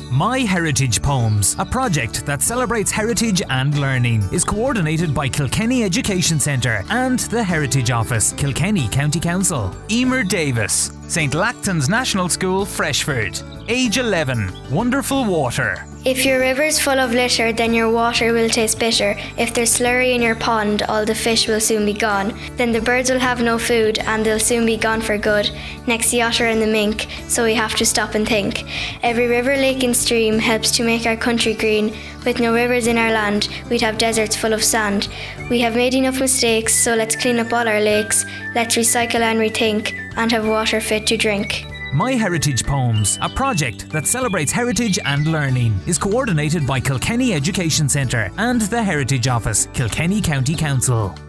My Heritage Poems, a project that celebrates heritage and learning, is coordinated by Kilkenny Education Centre and the Heritage Office, Kilkenny County Council. Emer Davis, St Lachtan's National School, Freshford. Age 11, Wonderful Water. If your river's full of litter, then your water will taste bitter. If there's slurry in your pond, all the fish will soon be gone. Then the birds will have no food, and they'll soon be gone for good. Next the otter and the mink, so we have to stop and think. Every river, lake and stream helps to make our country green. With no rivers in our land, we'd have deserts full of sand. We have made enough mistakes, so let's clean up all our lakes. Let's recycle and rethink, and have water fit to drink. My Heritage Poems, a project that celebrates heritage and learning, is coordinated by Kilkenny Education Centre and the Heritage Office, Kilkenny County Council.